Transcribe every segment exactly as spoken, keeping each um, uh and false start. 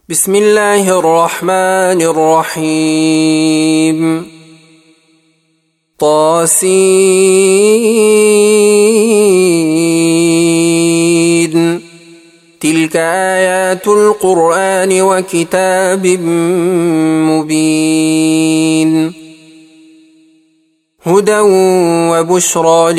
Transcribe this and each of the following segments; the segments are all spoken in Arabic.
بسم الله الرحمن الرحيم. طاسين تلك آيات القرآن وكتاب مبين هدى وبشرى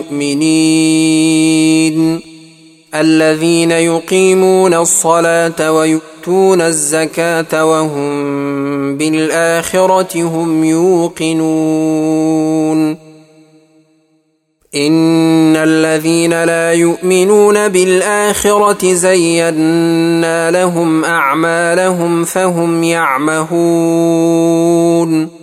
للمؤمنين الذين يقيمون الصلاة ويؤتون الزكاة وهم بالآخرة هم يوقنون. إن الذين لا يؤمنون بالآخرة زينا لهم أعمالهم فهم يعمهون.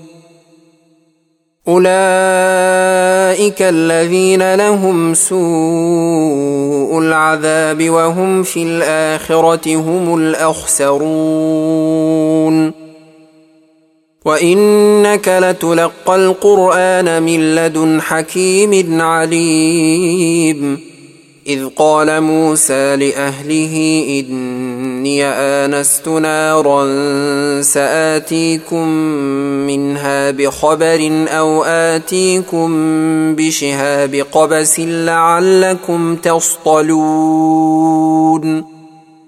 أولئك الذين لهم سوء العذاب وهم في الآخرة هم الأخسرون. وإنك لتلقى القرآن من لدن حكيم عليم. إذ قال موسى لأهله إني آنست نارا سآتيكم منها بخبر أو آتيكم بشهاب قبس لعلكم تصطلون.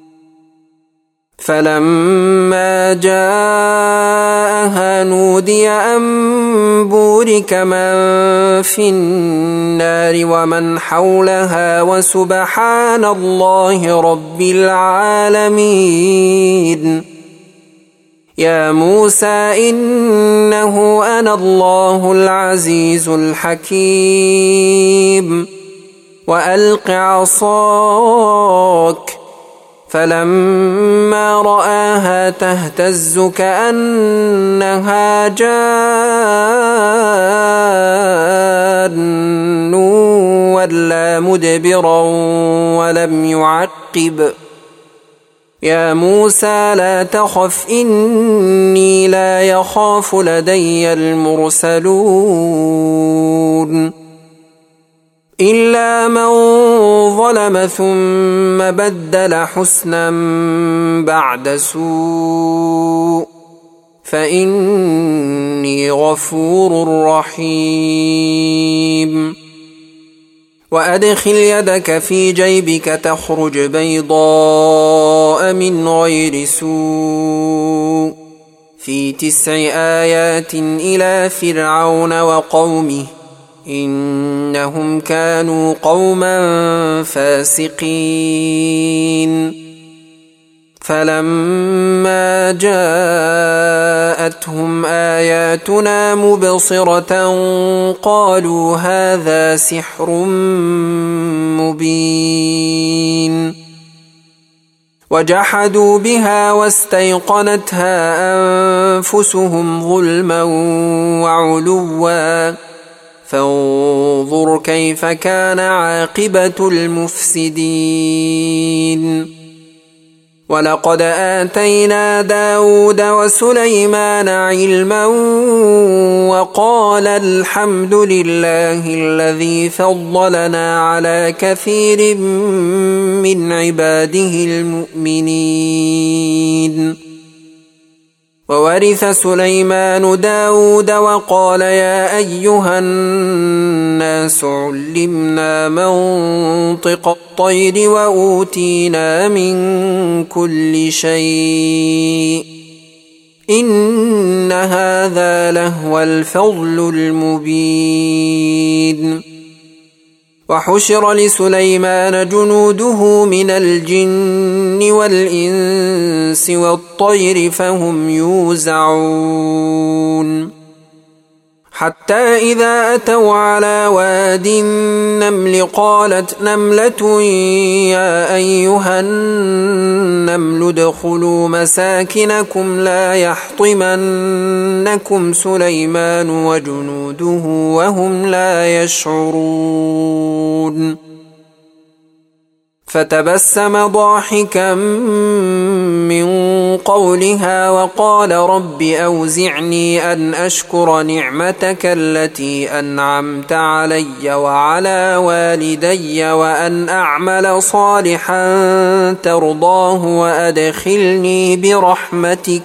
فلما جاءها نودي أن بورك من في النار ومن حولها وسبحان الله رب العالمين. يا موسى إنه أنا الله العزيز الحكيم وألق عصاك. فلما رآها تهتز كأنها جان ولى مدبرا ولم يعقب. يا موسى لا تخف إني لا يخاف لدي المرسلون. إلا من ظلم ثم بدل حسنا بعد سوء فإني غفور رحيم. وأدخل يدك في جيبك تخرج بيضاء من غير سوء في تسع آيات إلى فرعون وقومه إنهم كانوا قوما فاسقين. فلما جاءتهم آياتنا مبصرة قالوا هذا سحر مبين. وجحدوا بها واستيقنتها أنفسهم ظلما وعلوا فانظر كيف كان عاقبة المفسدين. ولقد آتينا داود وسليمان علما وقال الحمد لله الذي فضلنا على كثير من عباده المؤمنين. وورث سليمان داود وقال يا أيها الناس علمنا منطق الطير وأوتينا من كل شيء إن هذا لهو الفضل المبين. وحشر لسليمان جنوده من الجن والإنس والطير فهم يوزعون. حتى إذا أتوا على واد النمل قالت نملة يا أيها النمل ادخلوا مساكنكم لا يحطمنكم سليمان وجنوده وهم لا يشعرون. فتبسم ضاحكا من قولها وقال رب أوزعني أن أشكر نعمتك التي أنعمت علي وعلى والدي وأن أعمل صالحا ترضاه وأدخلني برحمتك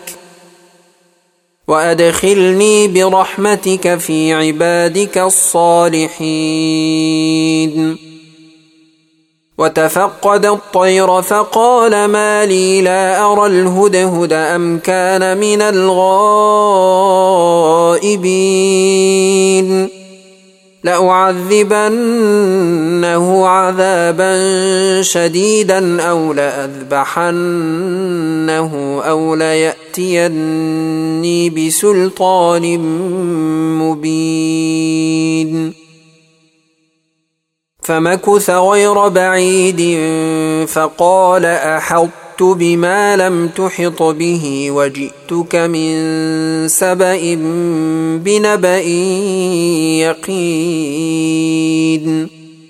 وأدخلني برحمتك في عبادك الصالحين. وتفقد الطير فقال ما لي لا أرى الهدهد أم كان من الغائبين لأعذبنه عذابا شديدا أو لأذبحنه أو ليأتيني بسلطان مبين. فمكث غير بعيد فقال أحطت بما لم تحط به وجئتك من سبأ بنبأ يقين.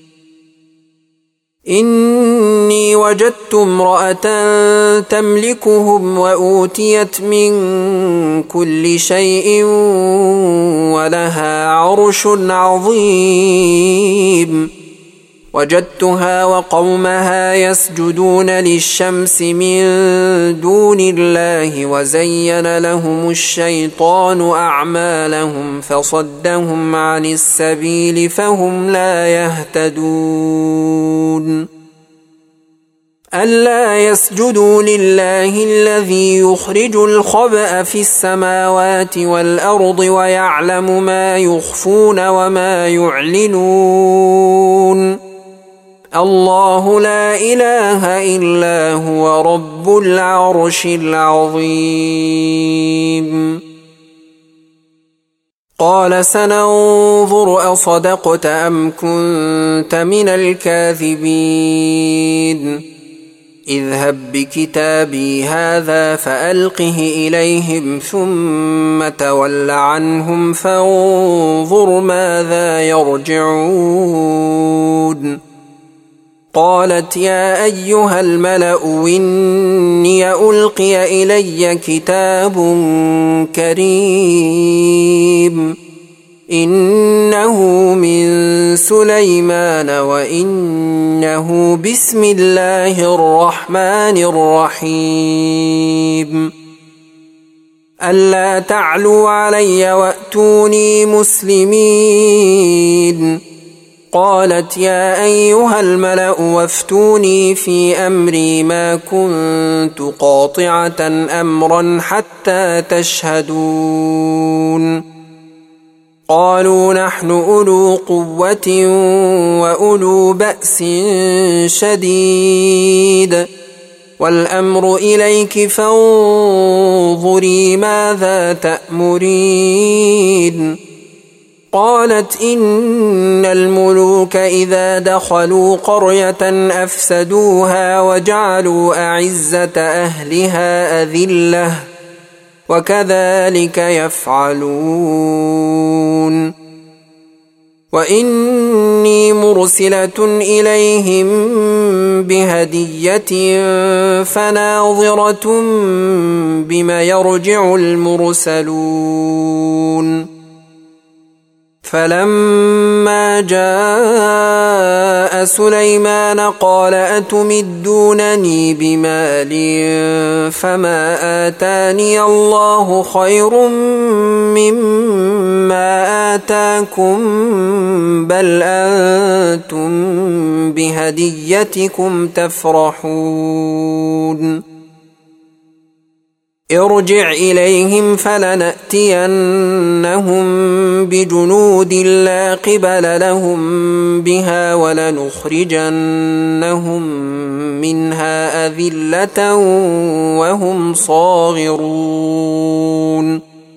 إني وجدت امرأة تملكهم وأوتيت من كل شيء ولها عرش عظيم. وجدتها وقومها يسجدون للشمس من دون الله وزين لهم الشيطان أعمالهم فصدهم عن السبيل فهم لا يهتدون. ألا يسجدوا لله الذي يخرج الخبأ في السماوات والأرض ويعلم ما يخفون وما يعلنون. الله لا إله إلا هو رب العرش العظيم. قال سننظر أصدقت أم كنت من الكاذبين. اذهب بكتابي هذا فألقه إليهم ثم تول عنهم فانظر ماذا يرجعون. قالت يا أيها الملأ إني ألقي إلي كتاب كريم إنه من سليمان وإنه بسم الله الرحمن الرحيم. ألا تعلوا علي وأتوني مسلمين. قالت يا أيها الملأ وافتوني في أمري ما كنت قاطعة أمرا حتى تشهدون. قالوا نحن أولو قوة وأولو بأس شديد والأمر إليك فانظري ماذا تأمرين. قالت إن الملوك إذا دخلوا قرية أفسدوها وجعلوا أعزة أهلها أذلة وكذلك يفعلون. وإني مرسلة إليهم بهدية فناظرة بما يرجع المرسلون. فلما جاء سليمان قال أتمدونني بمال فما آتاني الله خير مما آتاكم بل أنتم بهديتكم تفرحون. ارجع إليهم فلنأتينهم بجنود لا قبل لهم بها ولنخرجنهم منها أذلة وهم صاغرون.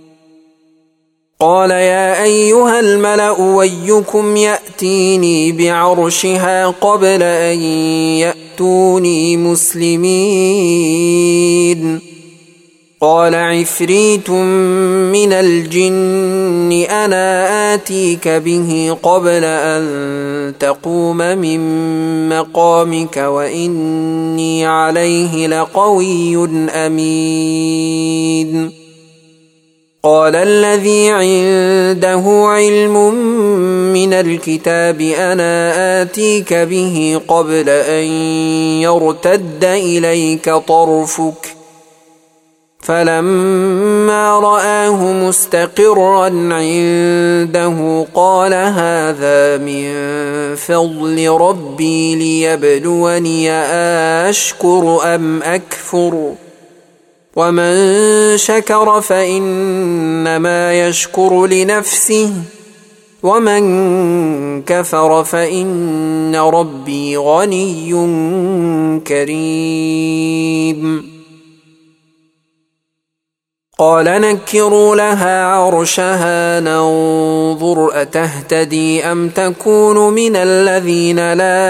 قال يا أيها الملأ ويكم يأتيني بعرشها قبل أن يأتوني مسلمين. قال عفريت من الجن أنا آتيك به قبل أن تقوم من مقامك وإني عليه لقوي أمين. قال الذي عنده علم من الكتاب أنا آتيك به قبل أن يرتد إليك طرفك فلما رآه مستقرا عنده قال هذا من فضل ربي ليبلوني أشكر أم أكفر ومن شكر فإنما يشكر لنفسه ومن كفر فإن ربي غني كريم. قال نكروا لها عرشها ننظر أتهتدي أم تكون من الذين لا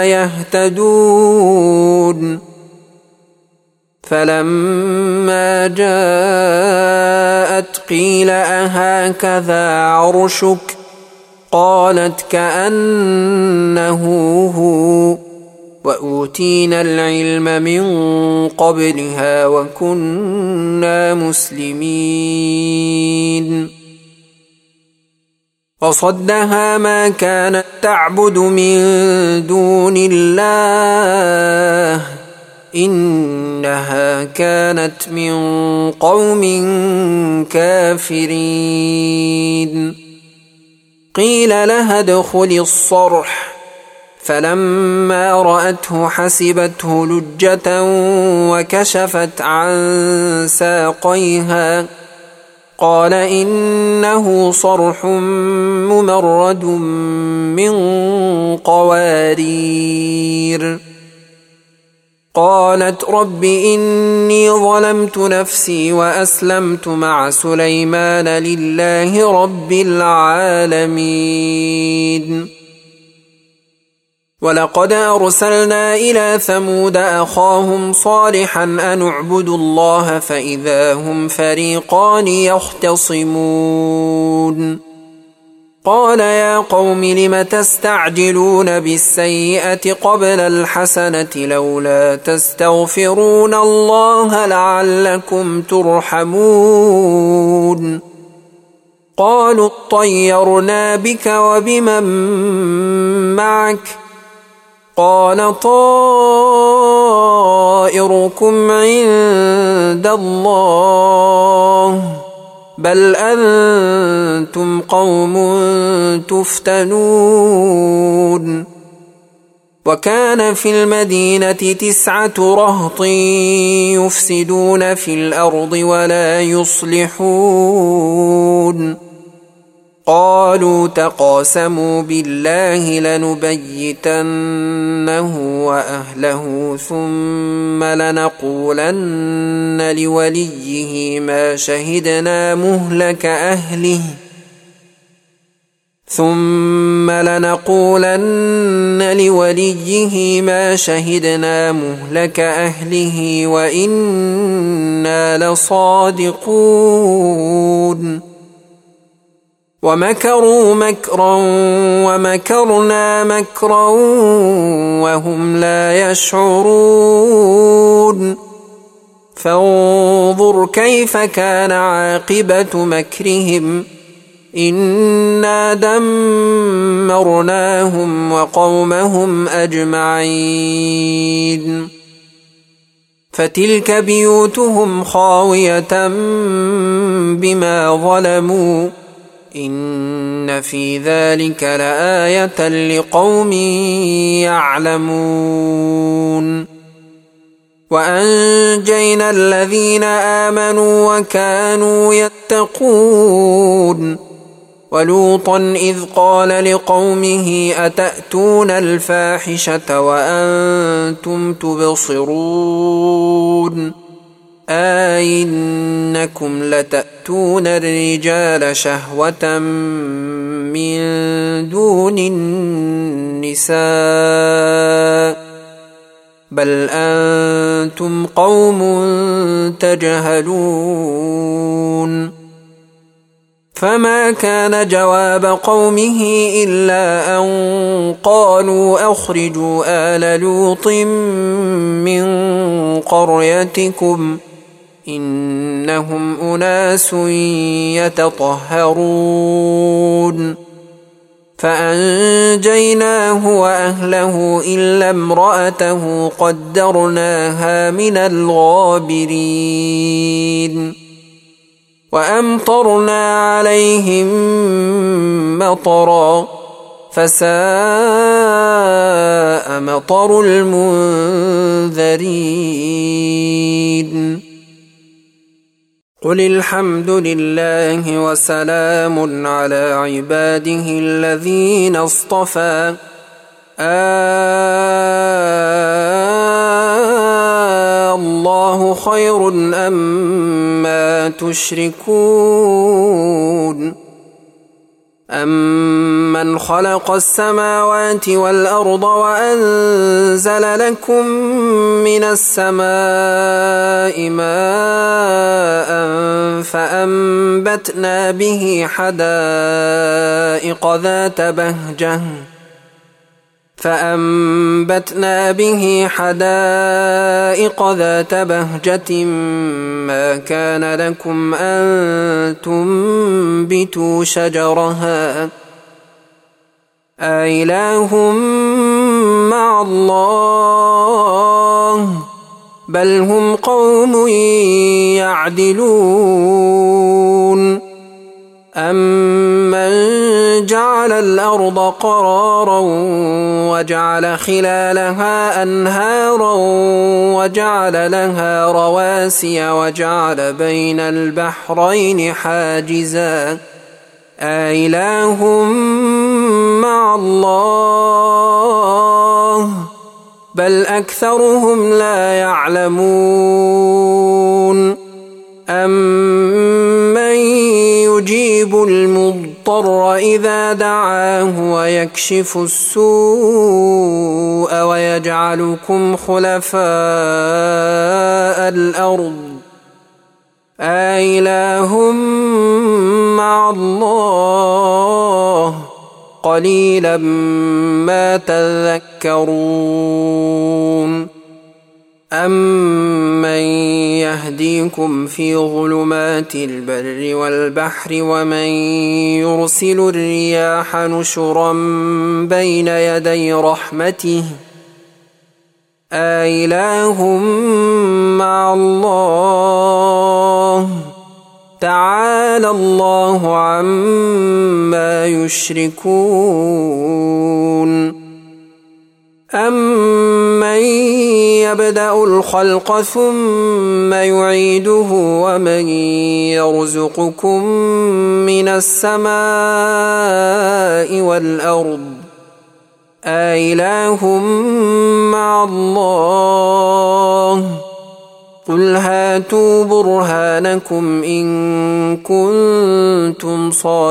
يهتدون. فلما جاءت قيل أهكذا عرشك قالت كأنه هو وأوتينا العلم من قبلها وكنا مسلمين. وصدها ما كانت تعبد من دون الله إنها كانت من قوم كافرين. قيل لها ادخل الصرح فلما رأته حسبته لجة وكشفت عن ساقيها قال إنه صرح ممرد من قوارير. قالت رب إني ظلمت نفسي وأسلمت مع سليمان لله رب العالمين. ولقد أرسلنا إلى ثمود أخاهم صالحا أن اعبدوا الله فإذا هم فريقان يختصمون. قال يا قوم لم تستعجلون بالسيئة قبل الحسنة لولا تستغفرون الله لعلكم ترحمون. قالوا اطيرنا بك وبمن معك قال طائركم عند الله بل أنتم قوم تفتنون. وكان في المدينة تسعة رهط يفسدون في الأرض ولا يصلحون. قالوا تقاسموا بالله لنبيتنه وأهله ثم لنقولن لوليه ما شهدنا مهلك أهله ثم لنقولن لوليه ما شهدنا مهلك أهله وإنا لصادقون. ومكروا مكرا ومكرنا مكرا وهم لا يشعرون. فانظر كيف كان عاقبة مكرهم إنا دمرناهم وقومهم أجمعين. فتلك بيوتهم خاوية بما ظلموا إن في ذلك لآية لقوم يعلمون. وأنجينا الذين آمنوا وكانوا يتقون. ولوطا إذ قال لقومه أتأتون الفاحشة وأنتم تبصرون أئنكم لتأتون الرجال شهوة من دون النساء بل أنتم قوم تجهلون فما كان جواب قومه إلا أن قالوا أخرجوا آل لوط من قريتكم إنهم أناس يتطهرون فأنجيناه وأهله إلا امرأته قدرناها من الغابرين وأمطرنا عليهم مطرا فساء مطر المنذرين قل الحمد لله وسلام على عباده الذين اصطفى الله خير أما تشركون أمن خلق السماوات والأرض وأنزل لكم من السماء ماء فأنبتنا به حدائق ذات بهجة فأنبتنا به حدائق ذات بهجة ما كان لكم أن تنبتوا شجرها أإله مع الله بل هم قوم يعدلون أمن جعل الأرض قرارا وجعل خلالها أنهارا وجعل لها رواسي وجعل بين البحرين حاجزا أإله مع الله بل أكثرهم لا يعلمون أمن يجيب المضطر إذا دعاه ويكشف السوء ويجعلكم خلفاء الأرض أإله مع الله قليلا ما تذكرون أمن يهديكم في ظلمات البر والبحر ومن يرسل الرياح نشرا بين يدي رحمته أإله مع الله تعالى الله عما يشركون أمن يبدأ الخلق ثم يعيده ومن يرزقكم من السماء والأرض أإله مع الله قل هاتوا برهانكم إن كنتم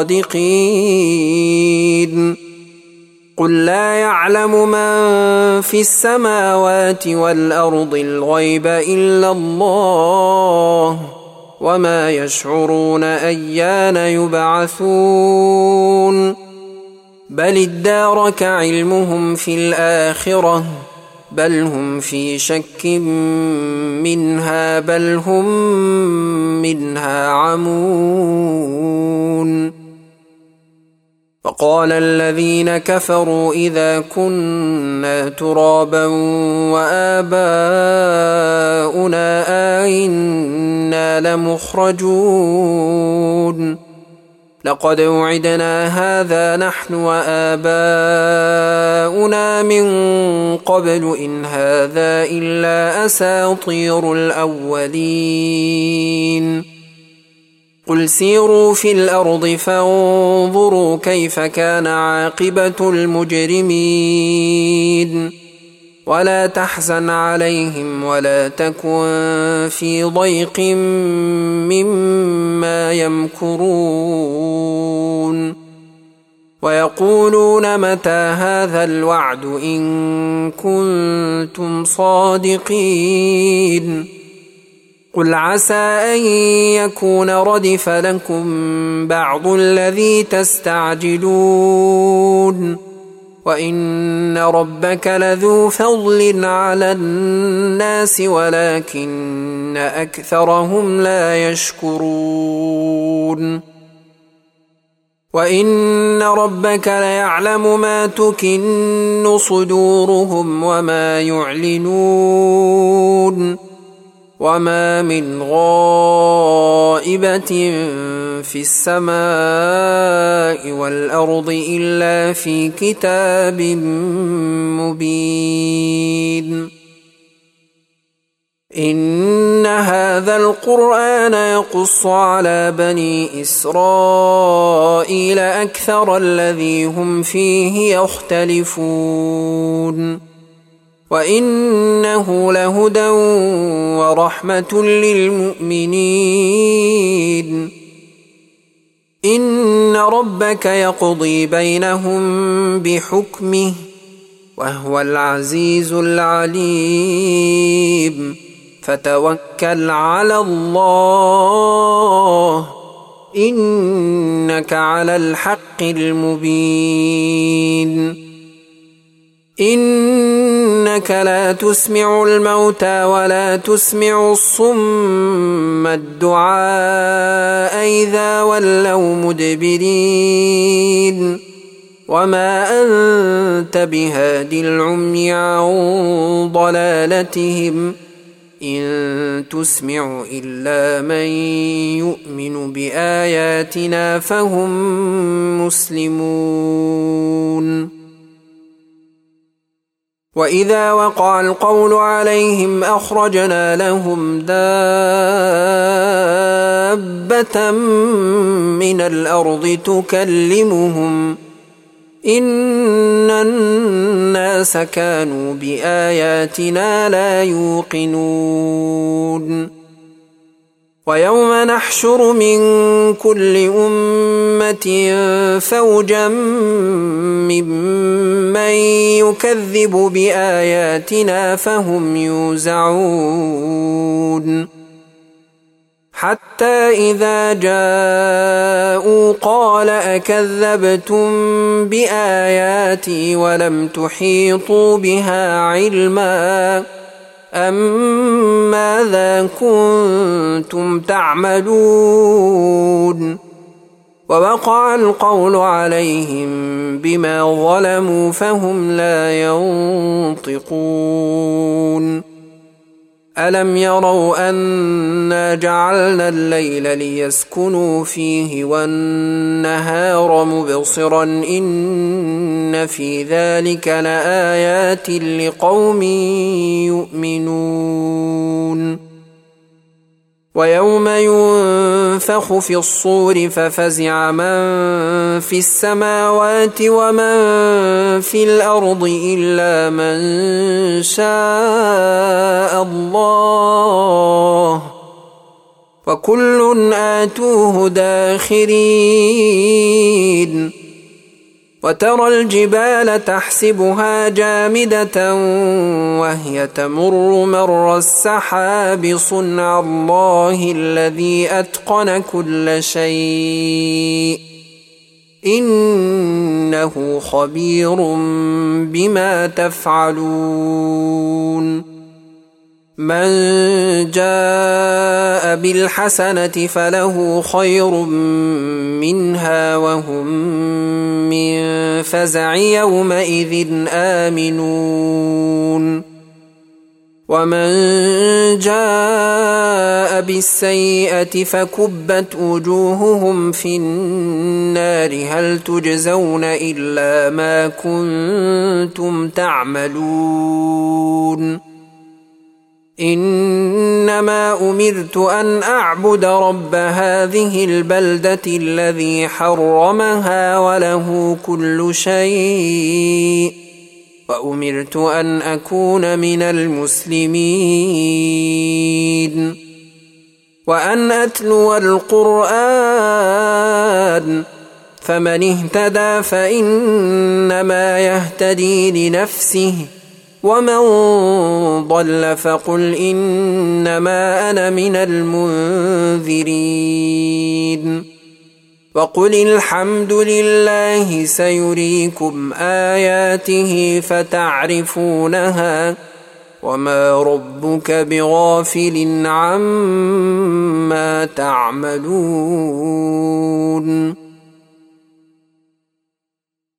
صادقين قل لا يعلم من في السماوات والأرض الغيب إلا الله وما يشعرون أيان يبعثون بل ادارك علمهم في الآخرة بل هم في شك منها بل هم منها عمون وقال الذين كفروا إذا كنا ترابا وآباؤنا أئنا لمخرجون لقد وعدنا هذا نحن وآباؤنا من قبل إن هذا إلا أساطير الأولين قل سيروا في الأرض فانظروا كيف كان عاقبة المجرمين ولا تحزن عليهم ولا تكن في ضيق مما يمكرون ويقولون متى هذا الوعد إن كنتم صادقين قل عسى أن يكون ردف لكم بعض الذي تستعجلون وإن ربك لذو فضل على الناس ولكن أكثرهم لا يشكرون وإن ربك ليعلم ما تكن صدورهم وما يعلنون وما من غائبة في السماء والأرض إلا في كتاب مبين إن هذا القرآن يقص على بني إسرائيل أكثر الذي هم فيه يختلفون وإنه لهدى ورحمة للمؤمنين إن ربك يقضي بينهم بحكمه وهو العزيز العليم فتوكل على الله إنك على الحق المبين إنك لا تسمع الموتى ولا تسمع الصم الدعاء إذا ولوا مدبرين وما أنت بهاد العمي عن ضلالتهم إن تسمع إلا من يؤمن بآياتنا فهم مسلمون وإذا وقع القول عليهم أخرجنا لهم دابة من الأرض تكلمهم إن الناس كانوا بآياتنا لا يوقنون ويوم نحشر من كل أمة فوجا ممن يكذب بآياتنا فهم يوزعون حتى إذا جاءوا قال أكذبتم بآياتي ولم تحيطوا بها علما أم ماذا كنتم تعملون ووقع القول عليهم بما ظلموا فهم لا ينطقون ألم يروا أنا جعلنا الليل ليسكنوا فيه والنهار مبصرا إن في ذلك لآيات لقوم يؤمنون ويوم ينفخ في الصور ففزع من في السماوات ومن في الأرض إلا من شاء الله وكل آتوه داخرين وترى الجبال تحسبها جامدة وهي تمر مر السحاب صنع الله الذي أتقن كل شيء إنه خبير بما تفعلون من جاء بالحسنة فله خير منها وهم من فزع يومئذ آمنون ومن جاء بالسيئة فكبت وجوههم في النار هل تجزون إلا ما كنتم تعملون إنما أمرت أن أعبد رب هذه البلدة الذي حرمها وله كل شيء وأمرت أن أكون من المسلمين وأن أتلو القرآن فمن اهتدى فإنما يهتدي لنفسه ومن ضل فقل إنما أنا من المنذرين وقل الحمد لله سيريكم آياته فتعرفونها وما ربك بغافل عما تعملون